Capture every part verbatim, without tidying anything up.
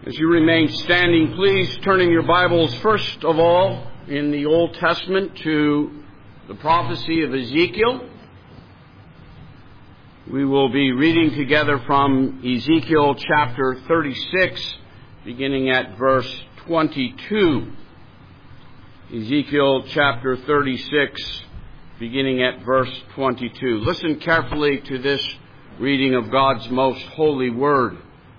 As you remain standing, please turn in your Bibles first of all in the Old Testament to the prophecy of Ezekiel. We will be reading together from Ezekiel chapter thirty-six, beginning at verse twenty-two. Ezekiel chapter thirty-six, beginning at verse twenty-two. Listen carefully to this reading of God's most holy word.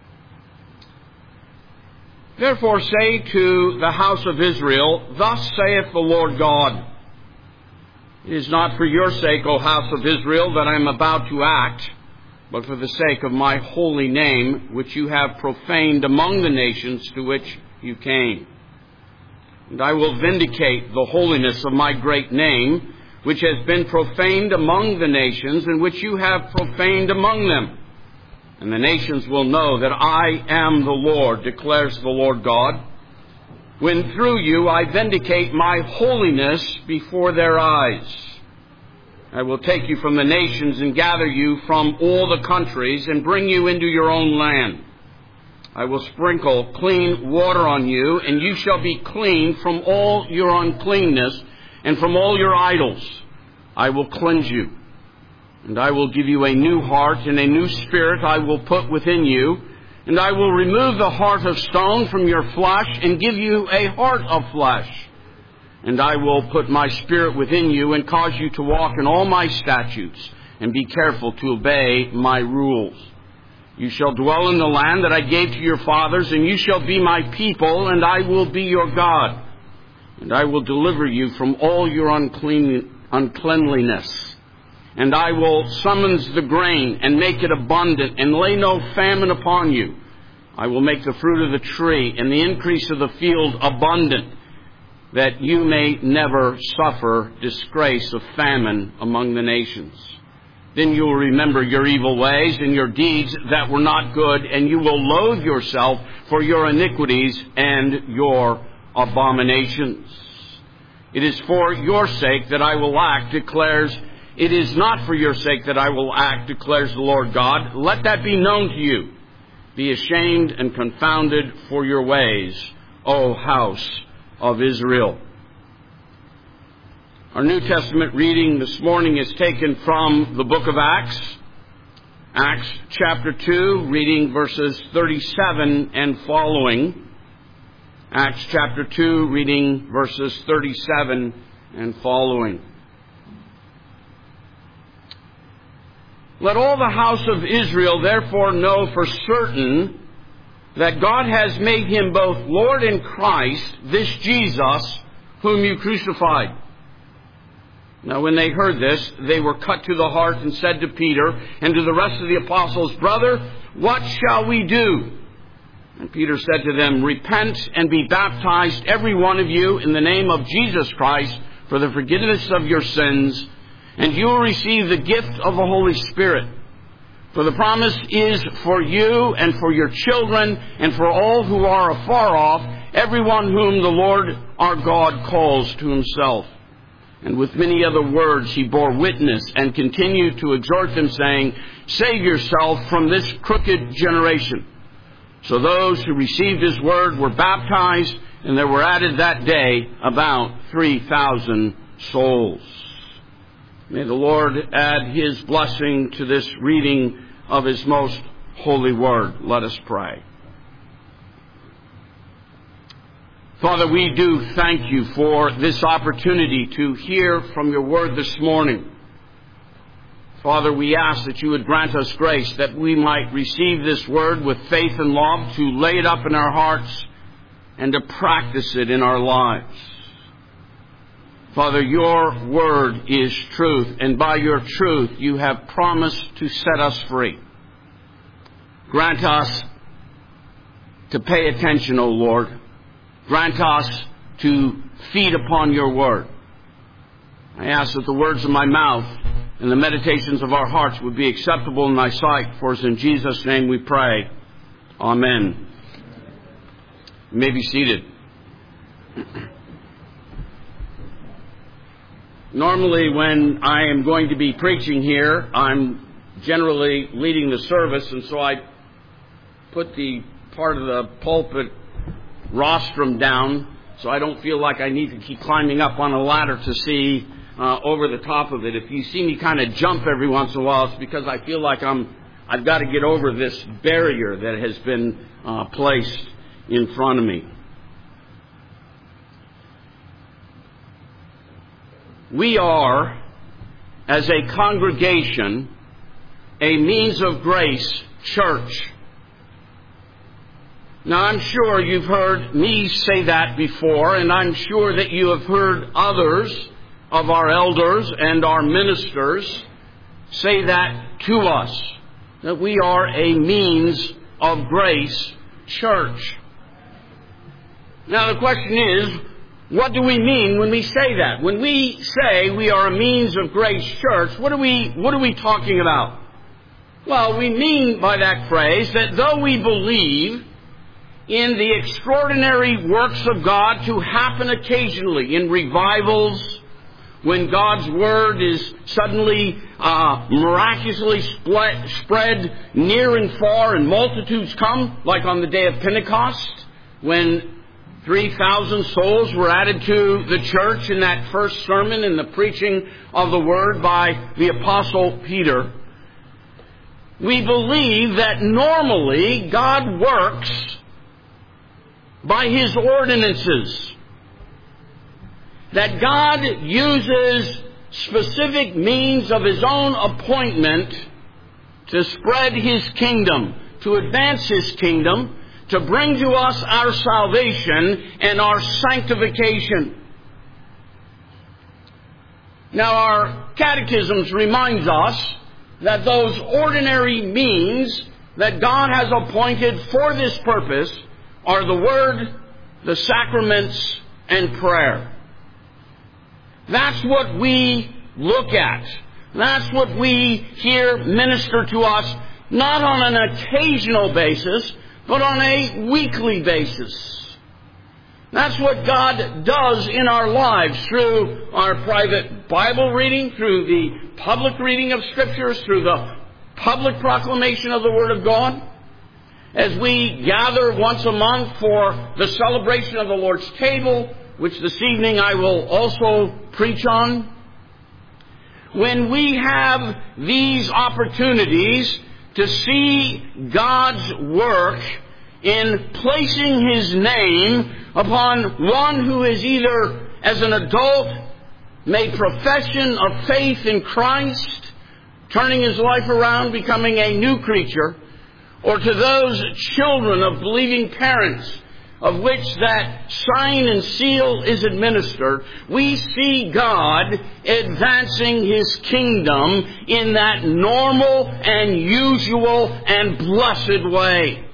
Therefore say to the house of Israel, Thus saith the Lord God, It is not for your sake, O house of Israel, that I am about to act, but for the sake of my holy name, which you have profaned among the nations to which you came. And I will vindicate the holiness of my great name, which has been profaned among the nations, and which you have profaned among them. And the nations will know that I am the Lord, declares the Lord God, when through you I vindicate my holiness before their eyes. I will take you from the nations and gather you from all the countries and bring you into your own land. I will sprinkle clean water on you, and you shall be clean from all your uncleanness and from all your idols. I will cleanse you. And I will give you a new heart, and a new spirit I will put within you. And I will remove the heart of stone from your flesh, and give you a heart of flesh. And I will put my spirit within you, and cause you to walk in all my statutes, and be careful to obey my rules. You shall dwell in the land that I gave to your fathers, and you shall be my people, and I will be your God. And I will deliver you from all your unclean, uncleanliness. And I will summons the grain and make it abundant and lay no famine upon you. I will make the fruit of the tree and the increase of the field abundant, that you may never suffer disgrace of famine among the nations. Then you will remember your evil ways and your deeds that were not good, and you will loathe yourself for your iniquities and your abominations. It is for your sake that I will act, declares It is not for your sake that I will act, declares the Lord God. Let that be known to you. Be ashamed and confounded for your ways, O house of Israel. Our New Testament reading this morning is taken from the book of Acts. Acts chapter two, reading verses thirty-seven and following. Acts chapter two, reading verses thirty-seven and following. Let all the house of Israel therefore know for certain that God has made him both Lord and Christ, this Jesus, whom you crucified. Now when they heard this, they were cut to the heart and said to Peter and to the rest of the apostles, Brother, what shall we do? And Peter said to them, Repent and be baptized, every one of you, in the name of Jesus Christ, for the forgiveness of your sins, and you will receive the gift of the Holy Spirit. For the promise is for you and for your children and for all who are afar off, everyone whom the Lord our God calls to himself. And with many other words he bore witness and continued to exhort them, saying, Save yourself from this crooked generation. So those who received his word were baptized, and there were added that day about three thousand souls. May the Lord add his blessing to this reading of his most holy word. Let us pray. Father, we do thank you for this opportunity to hear from your word this morning. Father, we ask that you would grant us grace that we might receive this word with faith and love, to lay it up in our hearts and to practice it in our lives. Father, your word is truth, and by your truth you have promised to set us free. Grant us to pay attention, O Lord. Grant us to feed upon your word. I ask that the words of my mouth and the meditations of our hearts would be acceptable in thy sight, for it's in Jesus' name we pray. Amen. You may be seated. Normally, when I am going to be preaching here, I'm generally leading the service, and so I put the part of the pulpit rostrum down, so I don't feel like I need to keep climbing up on a ladder to see uh, over the top of it. If you see me kind of jump every once in a while, it's because I feel like I'm, I've got to get over this barrier that has been uh, placed in front of me. We are, as a congregation, a means of grace church. Now, I'm sure you've heard me say that before, and I'm sure that you have heard others of our elders and our ministers say that to us, that we are a means of grace church. Now, the question is, what do we mean when we say that? When we say we are a means of grace church, what are we, what are we talking about? Well, we mean by that phrase that though we believe in the extraordinary works of God to happen occasionally in revivals, when God's Word is suddenly uh, miraculously split, spread near and far and multitudes come, like on the day of Pentecost, when three thousand souls were added to the church in that first sermon in the preaching of the Word by the Apostle Peter. We believe that normally God works by His ordinances. That God uses specific means of His own appointment to spread His kingdom, to advance His kingdom, to bring to us our salvation and our sanctification. Now, our catechisms reminds us that those ordinary means that God has appointed for this purpose are the Word, the sacraments, and prayer. That's what we look at. That's what we hear minister to us, not on an occasional basis, but on a weekly basis. That's what God does in our lives through our private Bible reading, through the public reading of Scriptures, through the public proclamation of the Word of God. As we gather once a month for the celebration of the Lord's table, which this evening I will also preach on. When we have these opportunities to see God's work in placing His name upon one who is either, as an adult, made profession of faith in Christ, turning his life around, becoming a new creature, or to those children of believing parents of which that sign and seal is administered, we see God advancing His kingdom in that normal and usual and blessed way.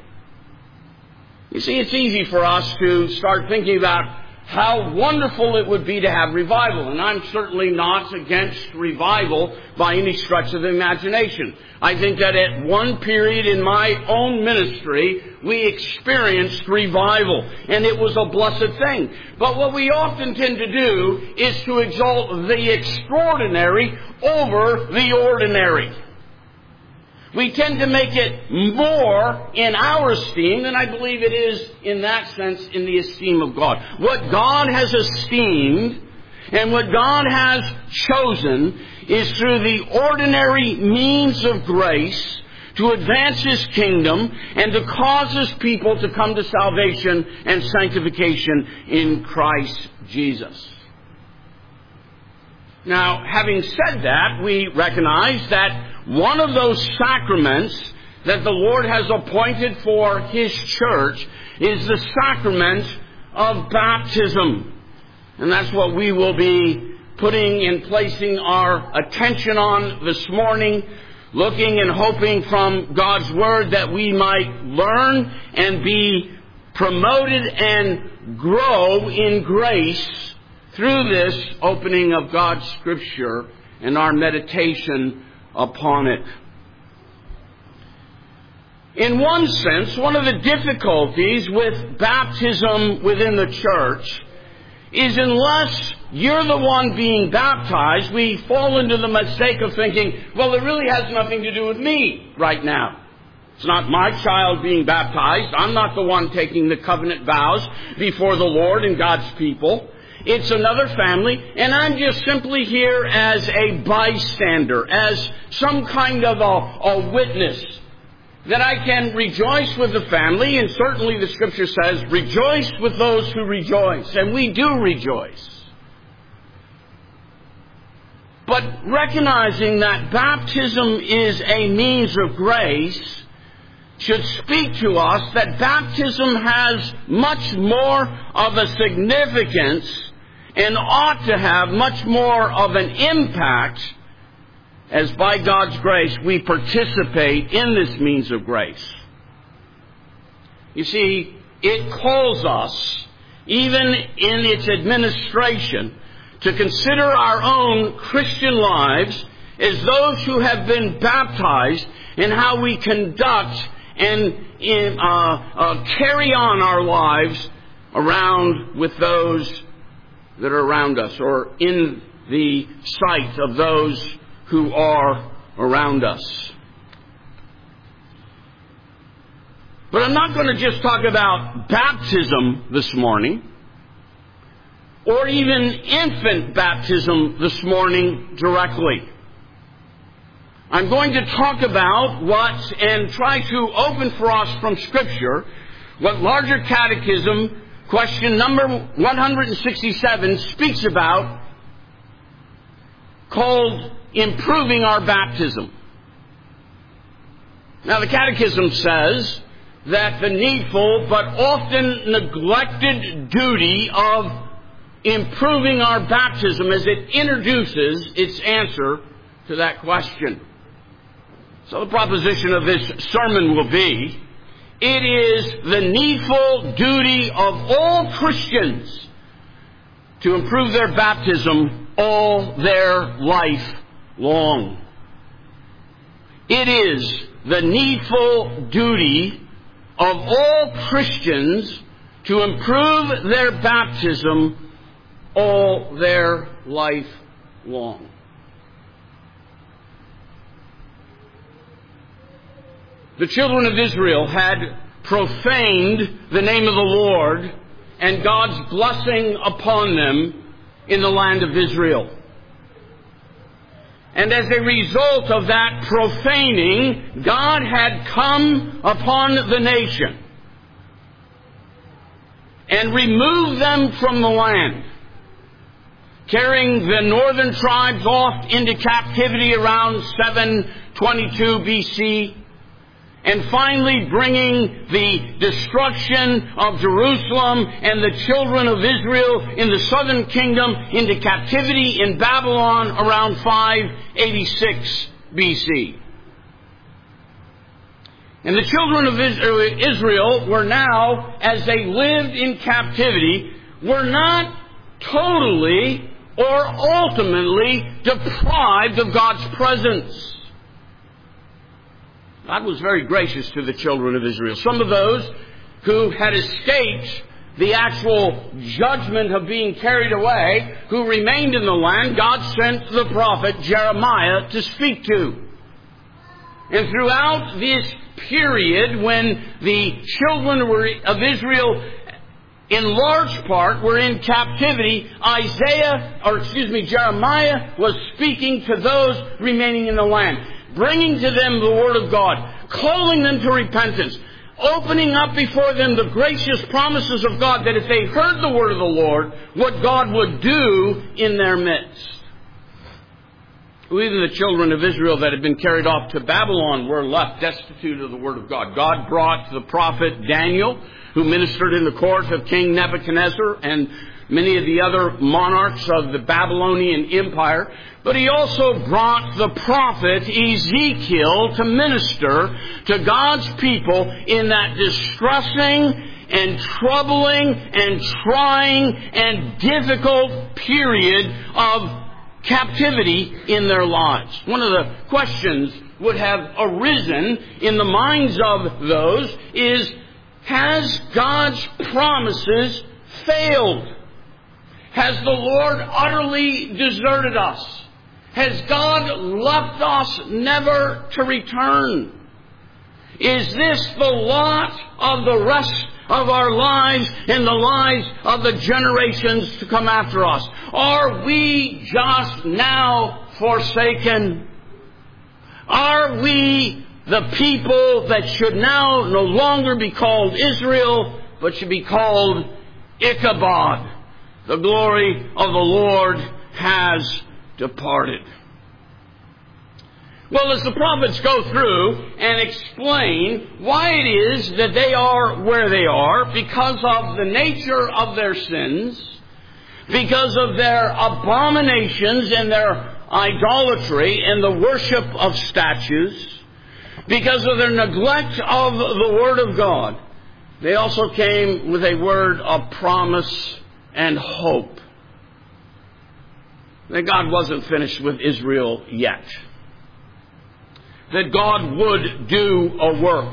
You see, it's easy for us to start thinking about how wonderful it would be to have revival. And I'm certainly not against revival by any stretch of the imagination. I think that at one period in my own ministry, we experienced revival, and it was a blessed thing. But what we often tend to do is to exalt the extraordinary over the ordinary. We tend to make it more in our esteem than I believe it is in that sense in the esteem of God. What God has esteemed and what God has chosen is through the ordinary means of grace to advance His kingdom and to cause His people to come to salvation and sanctification in Christ Jesus. Now, having said that, we recognize that one of those sacraments that the Lord has appointed for His church is the sacrament of baptism. And that's what we will be putting and placing our attention on this morning, looking and hoping from God's Word that we might learn and be promoted and grow in grace through this opening of God's Scripture and our meditation upon it. In one sense, one of the difficulties with baptism within the church is unless you're the one being baptized, we fall into the mistake of thinking, well, it really has nothing to do with me right now. It's not my child being baptized. I'm not the one taking the covenant vows before the Lord and God's people. It's another family, and I'm just simply here as a bystander, as some kind of a, a witness, that I can rejoice with the family, and certainly the Scripture says, rejoice with those who rejoice, and we do rejoice. But recognizing that baptism is a means of grace should speak to us that baptism has much more of a significance and ought to have much more of an impact as by God's grace we participate in this means of grace. You see, it calls us, even in its administration, to consider our own Christian lives as those who have been baptized and how we conduct and in, uh, uh, carry on our lives around with those that are around us, or in the sight of those who are around us. But I'm not going to just talk about baptism this morning, or even infant baptism this morning directly. I'm going to talk about what, and try to open for us from Scripture, what Larger Catechism, question number one hundred sixty-seven, speaks about, called improving our baptism. Now, the Catechism says that the needful but often neglected duty of improving our baptism as it introduces its answer to that question. So the proposition of this sermon will be, it is the needful duty of all Christians to improve their baptism all their life long. It is the needful duty of all Christians to improve their baptism all their life long. The children of Israel had profaned the name of the Lord and God's blessing upon them in the land of Israel. And as a result of that profaning, God had come upon the nation and removed them from the land, carrying the northern tribes off into captivity around seven twenty-two B C, and finally bringing the destruction of Jerusalem and the children of Israel in the southern kingdom into captivity in Babylon around five eighty-six B C. And the children of Israel were now, as they lived in captivity, were not totally or ultimately deprived of God's presence. God was very gracious to the children of Israel. Some of those who had escaped the actual judgment of being carried away, who remained in the land, God sent the prophet Jeremiah to speak to. And throughout this period when the children were, of Israel in large part were in captivity, Isaiah, or excuse me, Jeremiah was speaking to those remaining in the land, bringing to them the Word of God, calling them to repentance, opening up before them the gracious promises of God that if they heard the Word of the Lord, what God would do in their midst. Even the children of Israel that had been carried off to Babylon were left destitute of the Word of God. God brought the prophet Daniel, who ministered in the court of King Nebuchadnezzar and many of the other monarchs of the Babylonian Empire. But he also brought the prophet Ezekiel to minister to God's people in that distressing and troubling and trying and difficult period of captivity in their lives. One of the questions would have arisen in the minds of those is, has God's promises failed? Has the Lord utterly deserted us? Has God left us never to return? Is this the lot of the rest of our lives and the lives of the generations to come after us? Are we just now forsaken? Are we the people that should now no longer be called Israel, but should be called Ichabod? The glory of the Lord has departed. Well, as the prophets go through and explain why it is that they are where they are, because of the nature of their sins, because of their abominations and their idolatry and the worship of statues, because of their neglect of the Word of God, they also came with a word of promise and hope. That God wasn't finished with Israel yet. That God would do a work.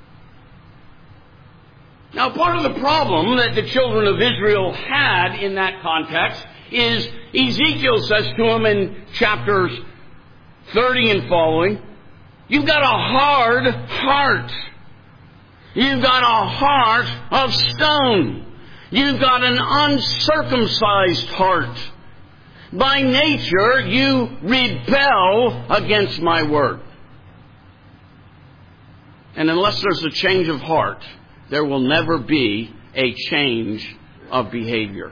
Now, part of the problem that the children of Israel had in that context is Ezekiel says to them in chapters thirty and following, you've got a hard heart. You've got a heart of stone. You've got an uncircumcised heart. By nature, you rebel against my word. And unless there's a change of heart, there will never be a change of behavior.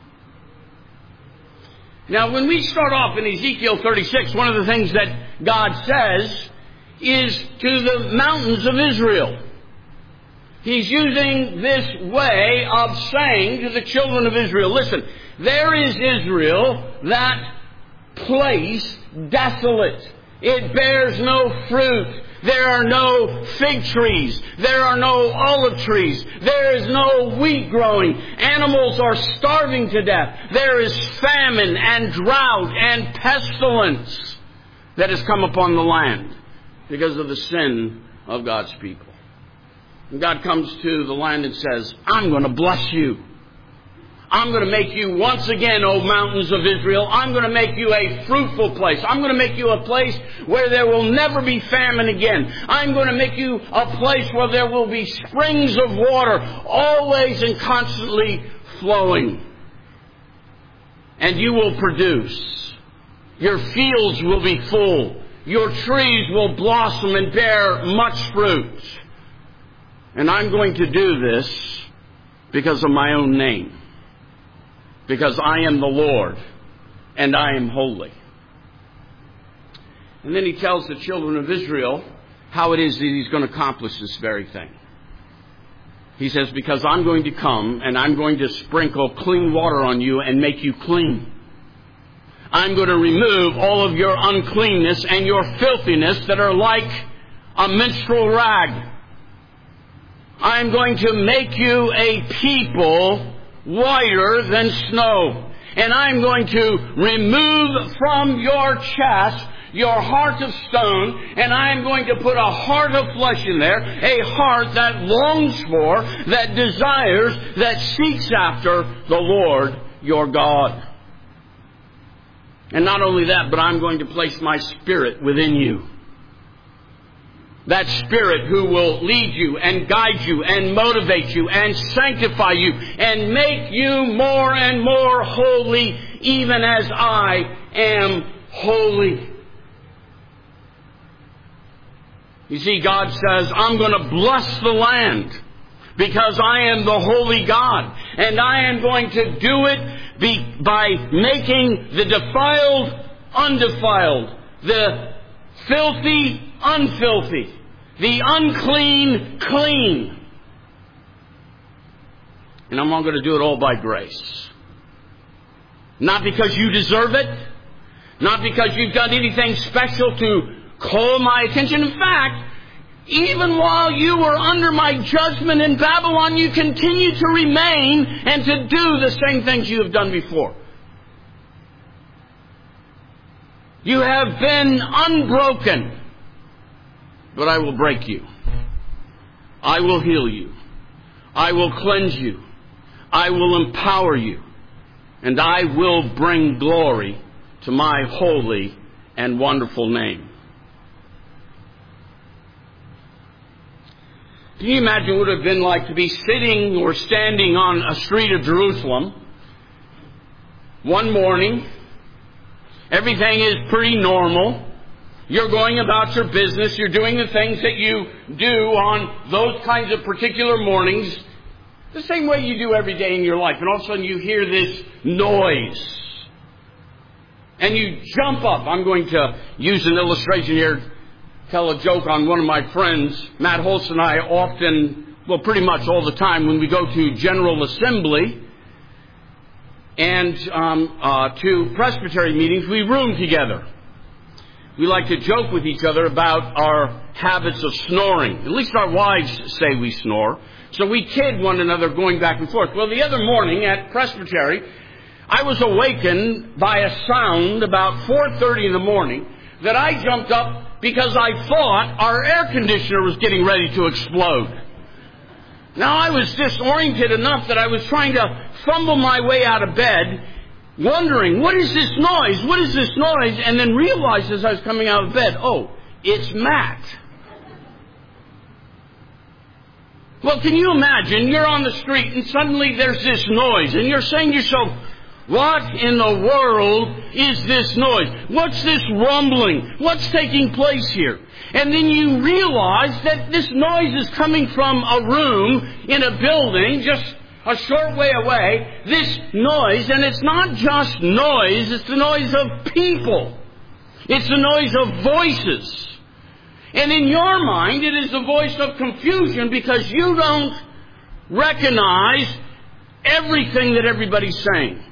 Now, when we start off in Ezekiel thirty-six, one of the things that God says is to the mountains of Israel. He's using this way of saying to the children of Israel, listen, there is Israel, that place desolate. It bears no fruit. There are no fig trees. There are no olive trees. There is no wheat growing. Animals are starving to death. There is famine and drought and pestilence that has come upon the land because of the sin of God's people. And God comes to the land and says, I'm going to bless you. I'm going to make you once again, O mountains of Israel, I'm going to make you a fruitful place. I'm going to make you a place where there will never be famine again. I'm going to make you a place where there will be springs of water, always and constantly flowing. And you will produce. Your fields will be full. Your trees will blossom and bear much fruit. And I'm going to do this because of my own name. Because I am the Lord, and I am holy. And then he tells the children of Israel how it is that he's going to accomplish this very thing. He says, because I'm going to come, and I'm going to sprinkle clean water on you and make you clean. I'm going to remove all of your uncleanness and your filthiness that are like a menstrual rag. I'm going to make you a people whiter than snow. And I'm going to remove from your chest your heart of stone, and I'm going to put a heart of flesh in there, a heart that longs for, that desires, that seeks after the Lord your God. And not only that, but I'm going to place my Spirit within you. That Spirit who will lead you and guide you and motivate you and sanctify you and make you more and more holy, even as I am holy. You see, God says, I'm going to bless the land because I am the holy God. And I am going to do it be, by making the defiled undefiled, the filthy unfilthy, the unclean clean. And I'm not going to do it all by grace. Not because you deserve it. Not because you've done anything special to call my attention. In fact, even while you were under my judgment in Babylon, you continue to remain and to do the same things you have done before. You have been unbroken. But I will break you. I will heal you. I will cleanse you. I will empower you. And I will bring glory to my holy and wonderful name. Can you imagine what it would have been like to be sitting or standing on a street of Jerusalem one morning? Everything is pretty normal. You're going about your business. You're doing the things that you do on those kinds of particular mornings, the same way you do every day in your life. And all of a sudden you hear this noise. And you jump up. I'm going to use an illustration here, tell a joke on one of my friends. Matt Holtz and I often, well, pretty much all the time when we go to General Assembly and um, uh, to Presbytery meetings, we room together. We like to joke with each other about our habits of snoring. At least our wives say we snore. So we kid one another going back and forth. Well, the other morning at Presbytery, I was awakened by a sound about four thirty in the morning that I jumped up because I thought our air conditioner was getting ready to explode. Now, I was disoriented enough that I was trying to fumble my way out of bed, wondering, what is this noise? What is this noise? And then realized as I was coming out of bed, oh, it's Matt. Well, can you imagine? You're on the street and suddenly there's this noise and you're saying to yourself, what in the world is this noise? What's this rumbling? What's taking place here? And then you realize that this noise is coming from a room in a building just a short way away. This noise, and it's not just noise, it's the noise of people. It's the noise of voices. And in your mind, it is the voice of confusion because you don't recognize everything that everybody's saying.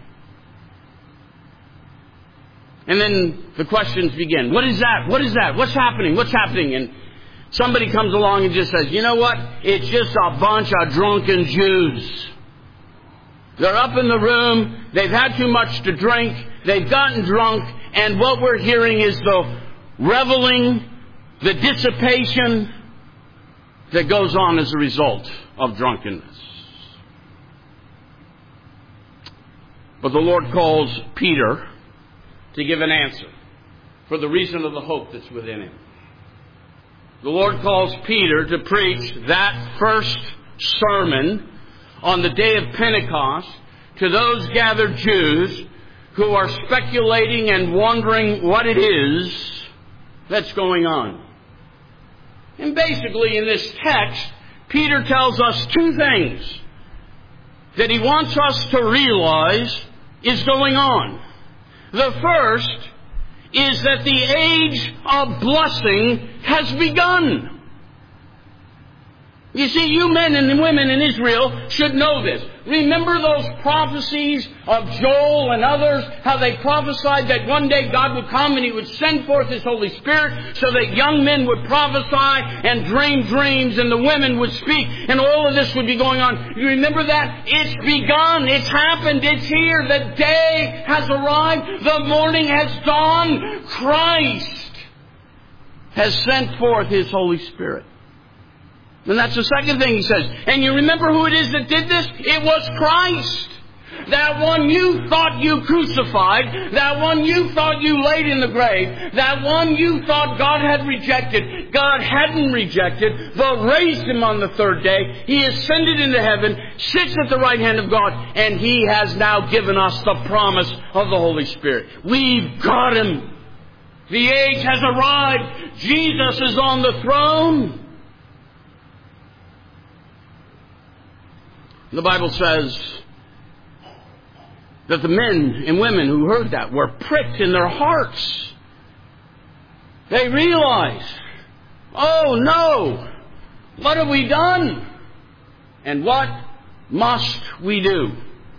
And then the questions begin. What is that? What is that? What's happening? What's happening? And somebody comes along and just says, you know what? It's just a bunch of drunken Jews. They're up in the room. They've had too much to drink. They've gotten drunk. And what we're hearing is the reveling, the dissipation that goes on as a result of drunkenness. But the Lord calls Peter to give an answer for the reason of the hope that's within him. The Lord calls Peter to preach that first sermon on the day of Pentecost to those gathered Jews who are speculating and wondering what it is that's going on. And basically in this text, Peter tells us two things that he wants us to realize is going on. The first is that the age of blessing has begun. You see, you men and women in Israel should know this. Remember those prophecies of Joel and others, how they prophesied that one day God would come and He would send forth His Holy Spirit so that young men would prophesy and dream dreams and the women would speak and all of this would be going on. You remember that? It's begun. It's happened. It's here. The day has arrived. The morning has dawned. Christ has sent forth His Holy Spirit. And that's the second thing he says. And you remember who it is that did this? It was Christ. That one you thought you crucified. That one you thought you laid in the grave. That one you thought God had rejected. God hadn't rejected, but raised Him on the third day. He ascended into heaven, sits at the right hand of God, and He has now given us the promise of the Holy Spirit. We've got Him. The age has arrived. Jesus is on the throne. The Bible says that the men and women who heard that were pricked in their hearts. They realized, oh no, what have we done? And what must we do?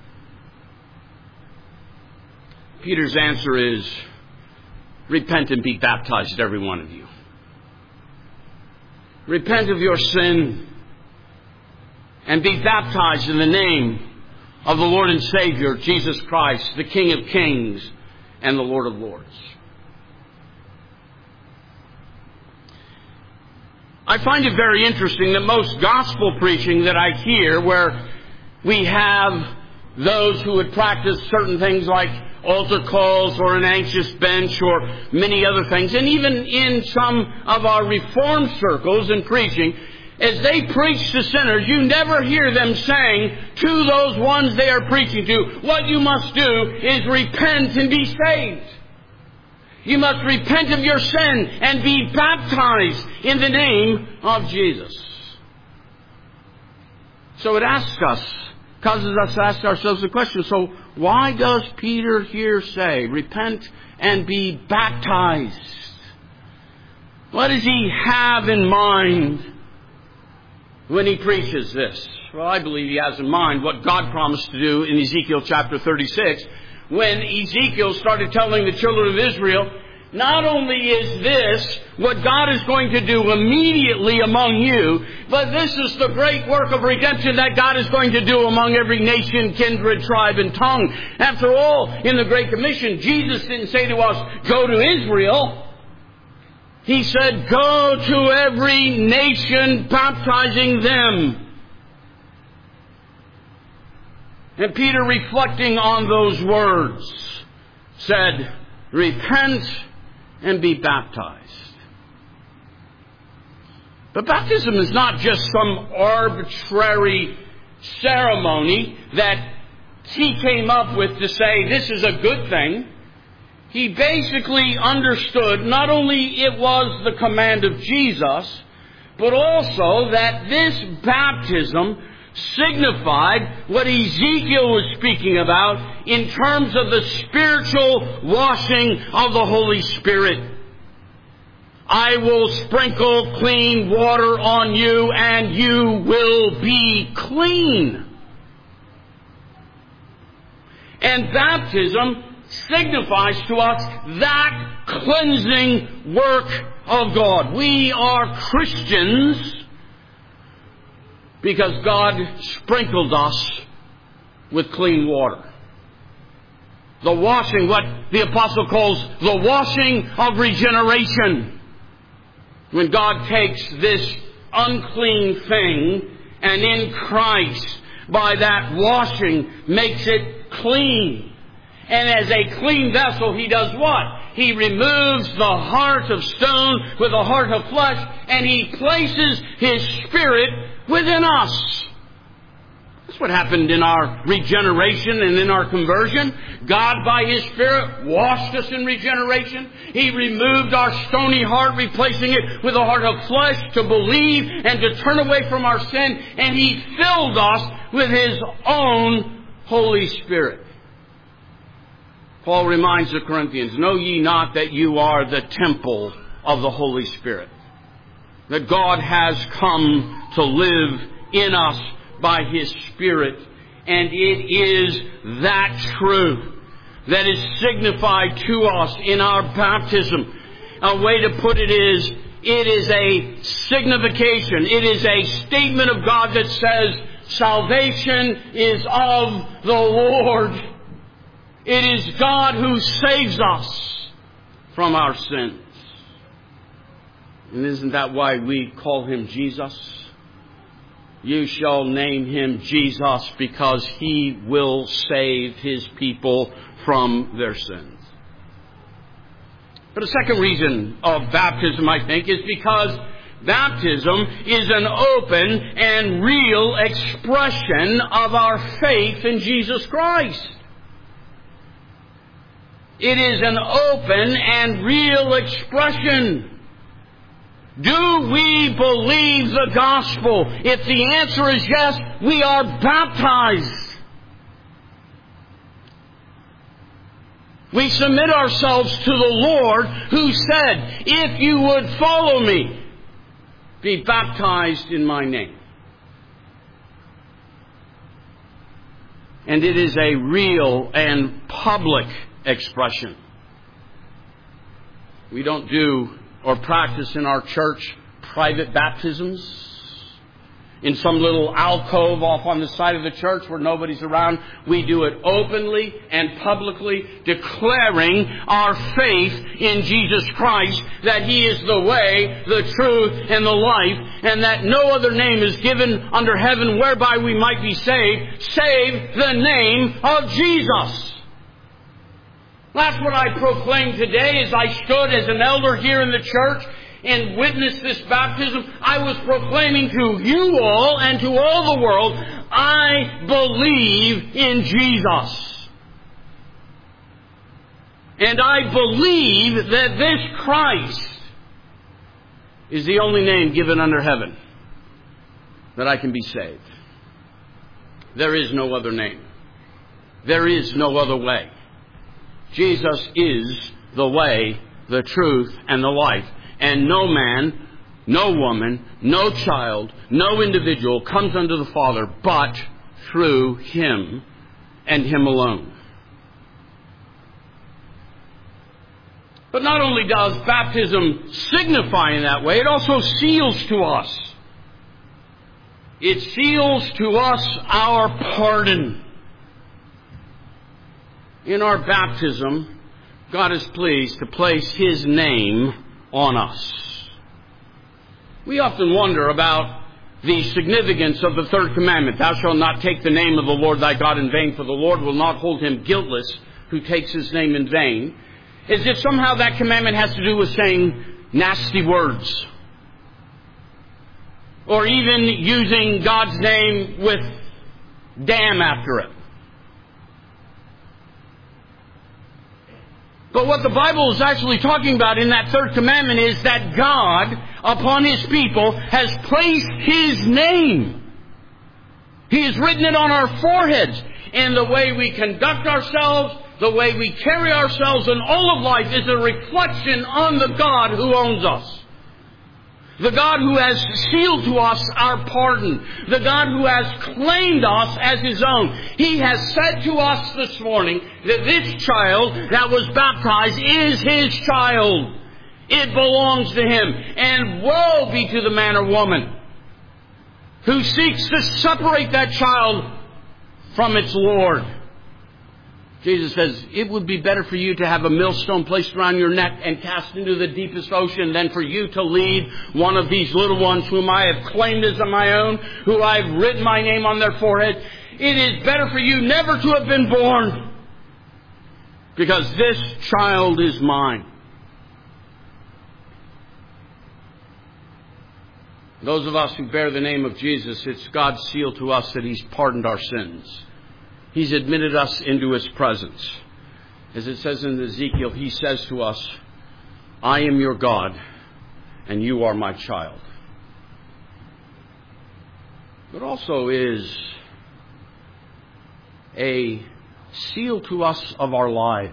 Peter's answer is, repent and be baptized, every one of you. Repent of your sin and be baptized in the name of the Lord and Savior, Jesus Christ, the King of Kings and the Lord of Lords. I find it very interesting that most gospel preaching that I hear, where we have those who would practice certain things like altar calls or an anxious bench or many other things, and even in some of our Reformed circles in preaching, as they preach to sinners, you never hear them saying to those ones they are preaching to, what you must do is repent and be saved. You must repent of your sin and be baptized in the name of Jesus. So it asks us, causes us to ask ourselves the question, so why does Peter here say, repent and be baptized? What does he have in mind when he preaches this? Well, I believe he has in mind what God promised to do in Ezekiel chapter thirty-six, when Ezekiel started telling the children of Israel, not only is this what God is going to do immediately among you, but this is the great work of redemption that God is going to do among every nation, kindred, tribe, and tongue. After all, in the Great Commission, Jesus didn't say to us, go to Israel. He said, go to every nation, baptizing them. And Peter, reflecting on those words, said, repent and be baptized. But baptism is not just some arbitrary ceremony that he came up with to say this is a good thing. He basically understood not only it was the command of Jesus, but also that this baptism signified what Ezekiel was speaking about in terms of the spiritual washing of the Holy Spirit. I will sprinkle clean water on you and you will be clean. And baptism signifies to us that cleansing work of God. We are Christians because God sprinkled us with clean water. The washing, what the apostle calls the washing of regeneration. When God takes this unclean thing and in Christ, by that washing, makes it clean. And as a clean vessel, He does what? He removes the heart of stone with a heart of flesh, and He places His Spirit within us. That's what happened in our regeneration and in our conversion. God, by His Spirit, washed us in regeneration. He removed our stony heart, replacing it with a heart of flesh to believe and to turn away from our sin. And He filled us with His own Holy Spirit. Paul reminds the Corinthians, know ye not that you are the temple of the Holy Spirit? That God has come to live in us by His Spirit. And it is that truth that is signified to us in our baptism. A way to put it is, it is a signification. It is a statement of God that says, salvation is of the Lord. It is God who saves us from our sins. And isn't that why we call Him Jesus? You shall name Him Jesus because He will save His people from their sins. But a second reason of baptism, I think, is because baptism is an open and real expression of our faith in Jesus Christ. It is an open and real expression. Do we believe the gospel? If the answer is yes, we are baptized. We submit ourselves to the Lord, who said, if you would follow me, be baptized in my name. And it is a real and public expression. We don't do or practice in our church private baptisms in some little alcove off on the side of the church where nobody's around. We do it openly and publicly, declaring our faith in Jesus Christ, that He is the way, the truth, and the life, and that no other name is given under heaven whereby we might be saved, save the name of Jesus. That's what I proclaimed today as I stood as an elder here in the church and witnessed this baptism, I was proclaiming to you all and to all the world, I believe in Jesus. And I believe that this Christ is the only name given under heaven that I can be saved. There is no other name. There is no other way. Jesus is the way, the truth, and the life. And no man, no woman, no child, no individual comes unto the Father but through Him and Him alone. But not only does baptism signify in that way, it also seals to us. It seals to us our pardon. In our baptism, God is pleased to place His name on us. We often wonder about the significance of the third commandment. Thou shalt not take the name of the Lord thy God in vain, for the Lord will not hold him guiltless who takes His name in vain. As if somehow that commandment has to do with saying nasty words. Or even using God's name with damn after it. But what the Bible is actually talking about in that third commandment is that God, upon His people, has placed His name. He has written it on our foreheads. And the way we conduct ourselves, the way we carry ourselves in all of life is a reflection on the God who owns us. The God who has sealed to us our pardon. The God who has claimed us as His own. He has said to us this morning that this child that was baptized is His child. It belongs to Him. And woe be to the man or woman who seeks to separate that child from its Lord. Jesus says, it would be better for you to have a millstone placed around your neck and cast into the deepest ocean than for you to lead one of these little ones whom I have claimed as my own, who I have written my name on their forehead. It is better for you never to have been born, because this child is mine. Those of us who bear the name of Jesus, it's God's seal to us that He's pardoned our sins. He's admitted us into His presence. As it says in Ezekiel, He says to us, I am your God, and you are my child. But also is a seal to us of our life.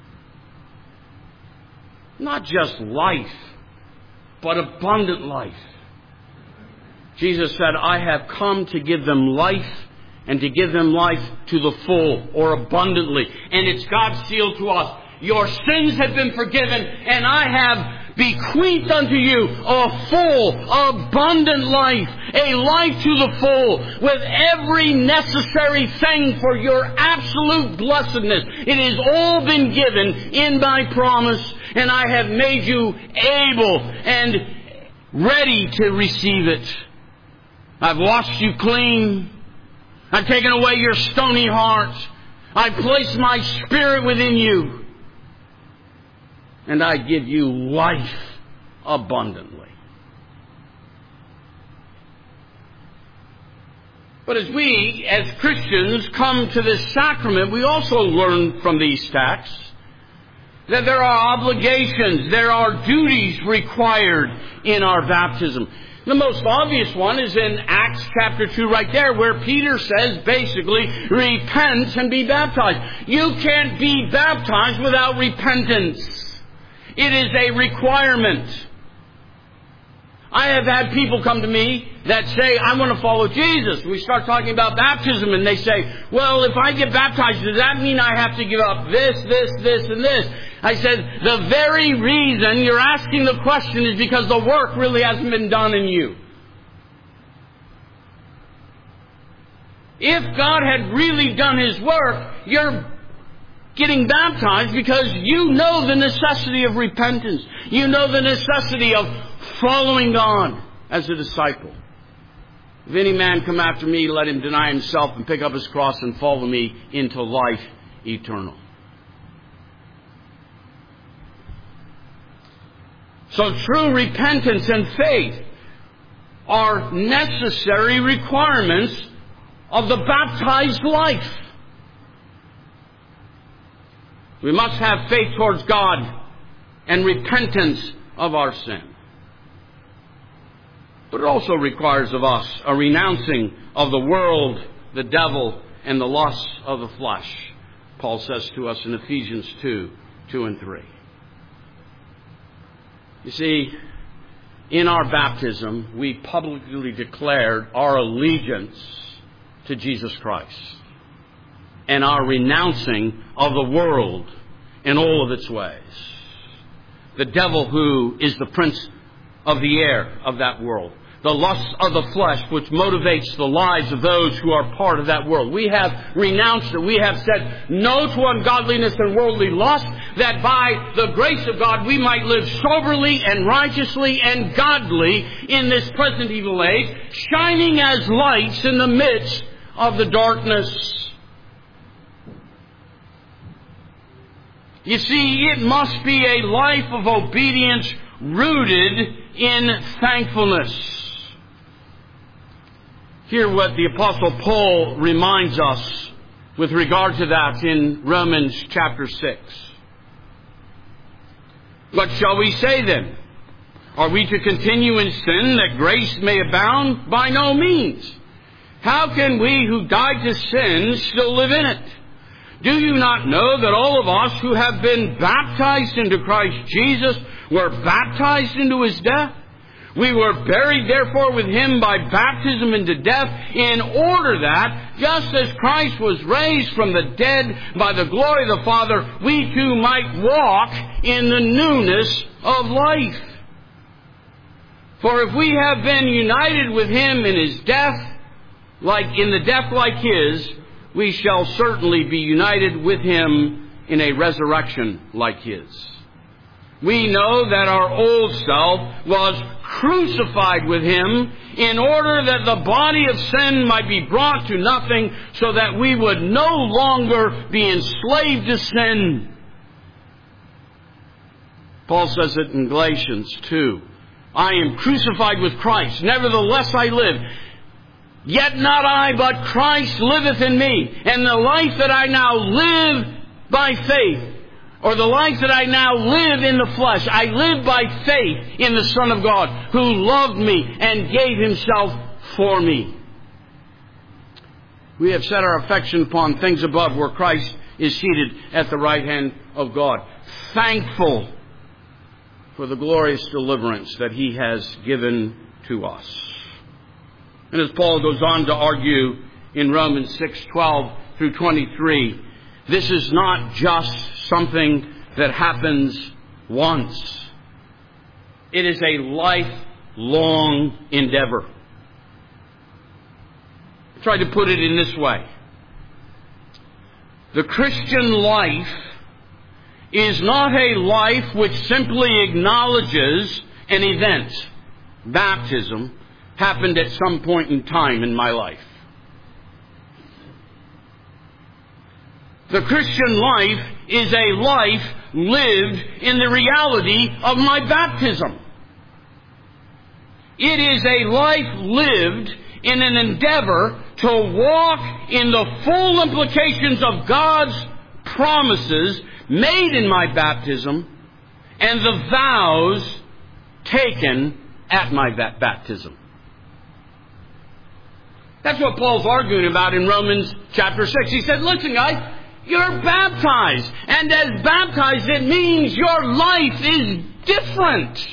Not just life, but abundant life. Jesus said, I have come to give them life, and to give them life to the full or abundantly. And it's God's seal to us. Your sins have been forgiven, and I have bequeathed unto you a full, abundant life. A life to the full, with every necessary thing for your absolute blessedness. It has all been given in my promise, and I have made you able and ready to receive it. I've washed you clean. I've taken away your stony heart. I've placed my Spirit within you. And I give you life abundantly. But as we, as Christians, come to this sacrament, we also learn from these texts that there are obligations, there are duties required in our baptism. The most obvious one is in Acts chapter two right there, where Peter says basically, repent and be baptized. You can't be baptized without repentance. It is a requirement. I have had people come to me that say, I want to follow Jesus. We start talking about baptism and they say, well, if I get baptized, does that mean I have to give up this, this, this, and this? I said, the very reason you're asking the question is because the work really hasn't been done in you. If God had really done His work, you're getting baptized because you know the necessity of repentance. You know the necessity of following God as a disciple. If any man come after me, let him deny himself and pick up his cross and follow me into life eternal. So true repentance and faith are necessary requirements of the baptized life. We must have faith towards God and repentance of our sin. But it also requires of us a renouncing of the world, the devil, and the lusts of the flesh. Paul says to us in Ephesians two, two and three. You see, in our baptism, we publicly declared our allegiance to Jesus Christ and our renouncing of the world in all of its ways. The devil, who is the prince of the air of that world. The lust of the flesh, which motivates the lives of those who are part of that world. We have renounced it. We have said no to ungodliness and worldly lust, that by the grace of God we might live soberly and righteously and godly in this present evil age, shining as lights in the midst of the darkness. You see, it must be a life of obedience rooted in thankfulness. Hear what the Apostle Paul reminds us with regard to that in Romans chapter six. What shall we say then? Are we to continue in sin that grace may abound? By no means. How can we who died to sin still live in it? Do you not know that all of us who have been baptized into Christ Jesus were baptized into His death? We were buried, therefore, with Him by baptism into death, in order that, just as Christ was raised from the dead by the glory of the Father, we too might walk in the newness of life. For if we have been united with Him in His death, like in the death like His, we shall certainly be united with Him in a resurrection like His. We know that our old self was crucified with Him in order that the body of sin might be brought to nothing, so that we would no longer be enslaved to sin. Paul says it in Galatians two. I am crucified with Christ. Nevertheless I live. Yet not I, but Christ liveth in me. And the life that I now live by faith, or the life that I now live in the flesh, I live by faith in the Son of God, who loved me and gave Himself for me. We have set our affection upon things above, where Christ is seated at the right hand of God, thankful for the glorious deliverance that He has given to us. And as Paul goes on to argue in Romans six, twelve through twenty-three, this is not just something that happens once. It is a lifelong endeavor. I try to put it in this way. The Christian life is not a life which simply acknowledges an event. Baptism happened at some point in time in my life. The Christian life is a life lived in the reality of my baptism. It is a life lived in an endeavor to walk in the full implications of God's promises made in my baptism and the vows taken at my baptism. That's what Paul's arguing about in Romans chapter six. He said, listen guys, you're baptized. And as baptized, it means your life is different.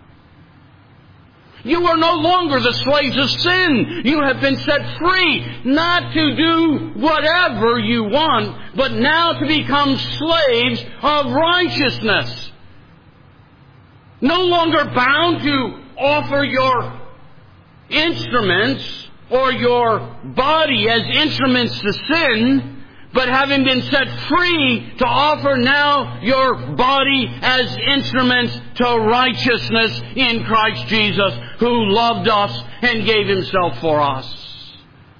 You are no longer the slaves of sin. You have been set free, not to do whatever you want, but now to become slaves of righteousness. No longer bound to offer your instruments or your body as instruments to sin, but having been set free to offer now your body as instruments to righteousness in Christ Jesus, who loved us and gave Himself for us.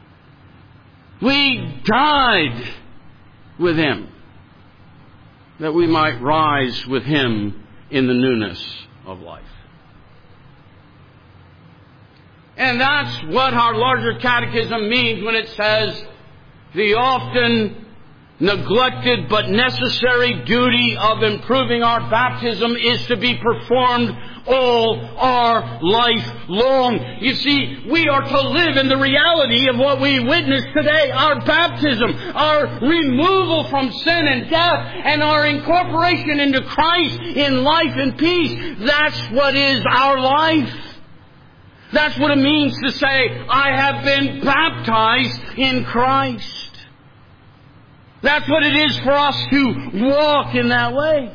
We died with Him, that we might rise with Him in the newness of life. And that's what our larger catechism means when it says the often neglected but necessary duty of improving our baptism is to be performed all our life long. You see, we are to live in the reality of what we witness today. Our baptism, our removal from sin and death, and our incorporation into Christ in life and peace. That's what is our life. That's what it means to say, I have been baptized in Christ. That's what it is for us to walk in that way.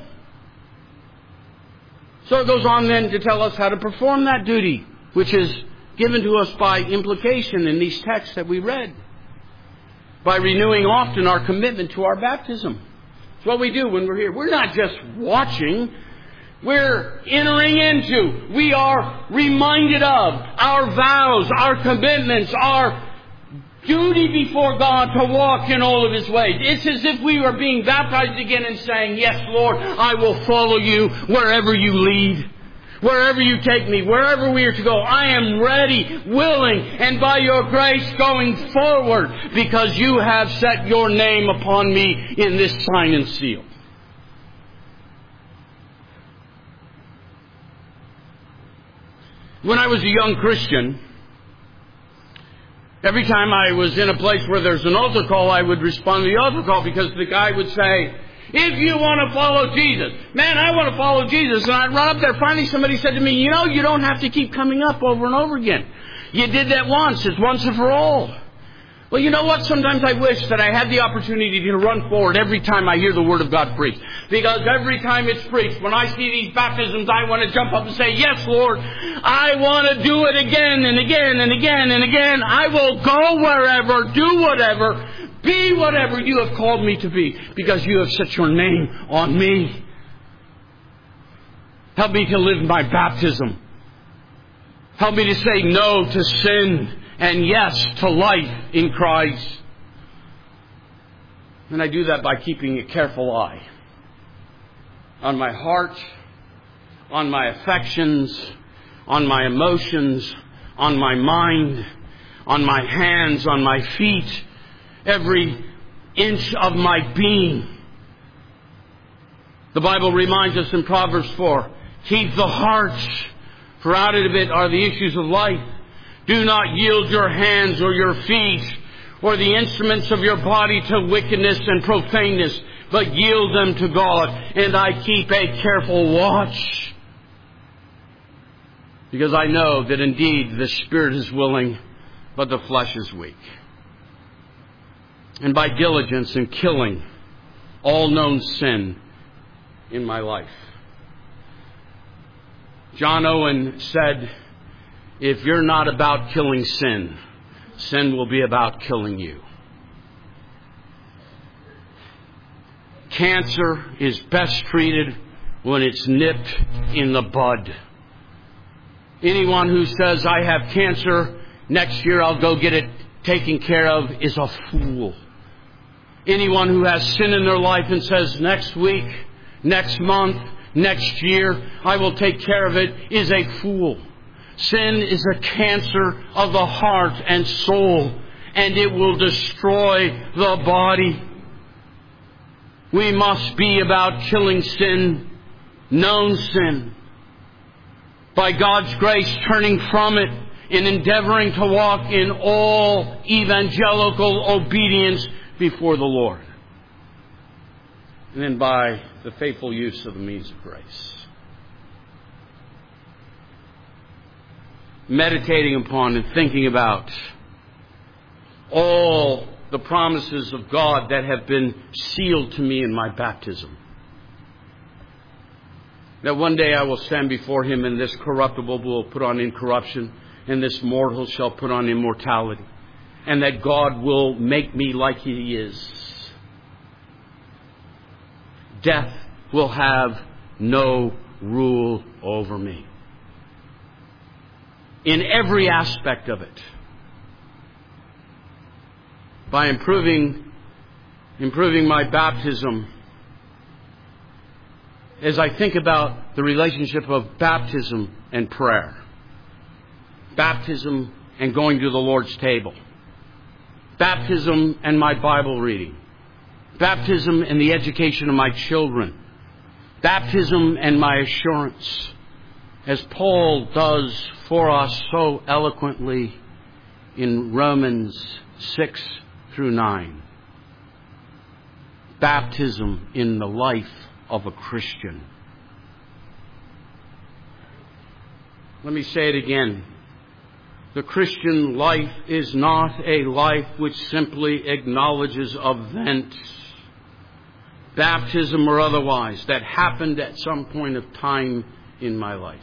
So it goes on then to tell us how to perform that duty, which is given to us by implication in these texts that we read. By renewing often our commitment to our baptism. It's what we do when we're here. We're not just watching. We're entering into, we are reminded of our vows, our commitments, our duty before God to walk in all of His ways. It's as if we were being baptized again and saying, yes, Lord, I will follow you wherever you lead. Wherever you take me, wherever we are to go, I am ready, willing, and by your grace going forward, because you have set your name upon me in this sign and seal. When I was a young Christian, every time I was in a place where there's an altar call, I would respond to the altar call because the guy would say, if you want to follow Jesus, man, I want to follow Jesus. And I'd run up there. Finally, somebody said to me, you know, you don't have to keep coming up over and over again. You did that once. It's once and for all. Well, you know what? Sometimes I wish that I had the opportunity to run forward every time I hear the Word of God preached. Because every time it's preached, when I see these baptisms, I want to jump up and say, yes, Lord, I want to do it again and again and again and again. I will go wherever, do whatever, be whatever you have called me to be, because you have set your name on me. Help me to live my baptism. Help me to say no to sin and yes to life in Christ. And I do that by keeping a careful eye on my heart, on my affections, on my emotions, on my mind, on my hands, on my feet, every inch of my being. The Bible reminds us in Proverbs four, keep the heart, for out of it are the issues of life. Do not yield your hands or your feet or the instruments of your body to wickedness and profaneness, but yield them to God. And I keep a careful watch, because I know that indeed the spirit is willing, but the flesh is weak. And by diligence in killing all known sin in my life. John Owen said, if you're not about killing sin, sin will be about killing you. Cancer is best treated when it's nipped in the bud. Anyone who says, I have cancer, next year I'll go get it taken care of, is a fool. Anyone who has sin in their life and says, next week, next month, next year, I will take care of it, is a fool. Sin is a cancer of the heart and soul, and it will destroy the body. We must be about killing sin, known sin, by God's grace turning from it and endeavoring to walk in all evangelical obedience before the Lord. And then by the faithful use of the means of grace. Meditating upon and thinking about all the promises of God that have been sealed to me in my baptism. That one day I will stand before Him, and this corruptible will put on incorruption, and this mortal shall put on immortality. And that God will make me like He is. Death will have no rule over me. In every aspect of it. By improving, improving my baptism, as I think about the relationship of baptism and prayer, baptism and going to the Lord's table, baptism and my Bible reading, baptism and the education of my children, baptism and my assurance, as Paul does for us so eloquently in Romans six through nine. Baptism in the life of a Christian. Let me say it again. The Christian life is not a life which simply acknowledges events, baptism or otherwise, that happened at some point of time in my life.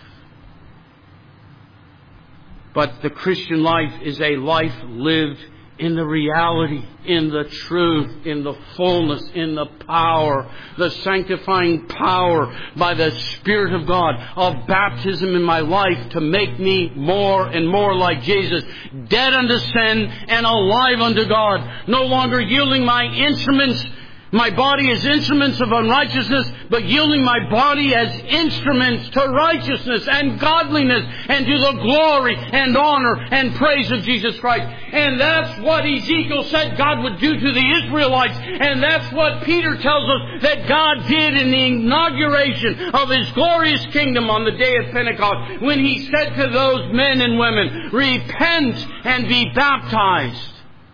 But the Christian life is a life lived in the reality, in the truth, in the fullness, in the power, the sanctifying power by the Spirit of God of baptism in my life to make me more and more like Jesus, dead unto sin and alive unto God, no longer yielding my instruments, my body as instruments of unrighteousness, but yielding my body as instruments to righteousness and godliness and to the glory and honor and praise of Jesus Christ. And that's what Ezekiel said God would do to the Israelites. And that's what Peter tells us that God did in the inauguration of His glorious kingdom on the day of Pentecost, when He said to those men and women, repent and be baptized.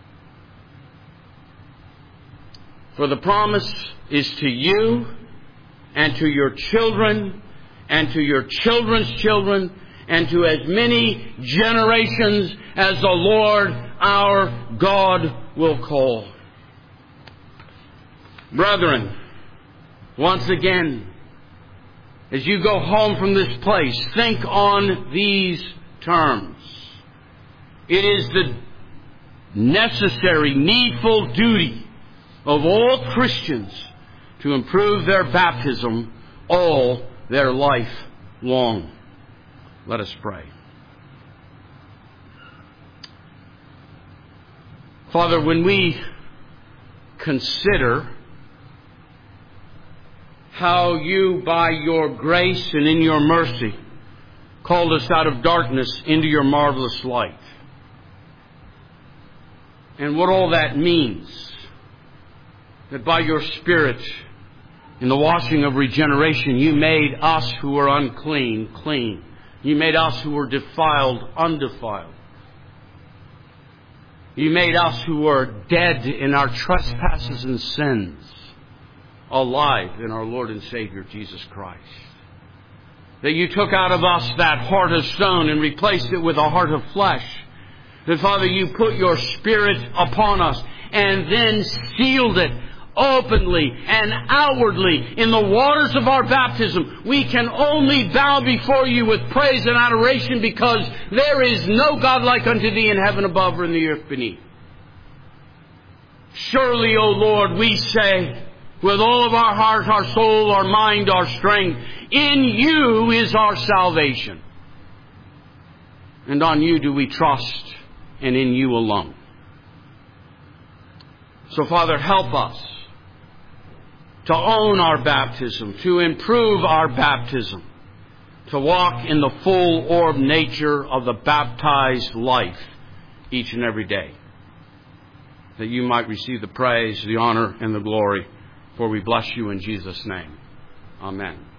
For the promise is to you and to your children and to your children's children and to as many generations as the Lord our God will call. Brethren, once again, as you go home from this place, think on these terms. It is the necessary, needful duty of all Christians to improve their baptism all their life long. Let us pray. Father, when we consider how you, by your grace and in your mercy, called us out of darkness into your marvelous light, and what all that means, that by your Spirit, in the washing of regeneration, you made us who were unclean, clean. You made us who were defiled, undefiled. You made us who were dead in our trespasses and sins, alive in our Lord and Savior, Jesus Christ. That you took out of us that heart of stone and replaced it with a heart of flesh. That, Father, you put your Spirit upon us and then sealed it openly and outwardly in the waters of our baptism. We can only bow before you with praise and adoration, because there is no God like unto thee in heaven above or in the earth beneath. Surely, O Lord, we say with all of our heart, our soul, our mind, our strength, in you is our salvation. And on you do we trust, and in you alone. So, Father, help us to own our baptism, to improve our baptism, to walk in the full orb nature of the baptized life each and every day, that you might receive the praise, the honor, and the glory. For we bless you in Jesus' name. Amen.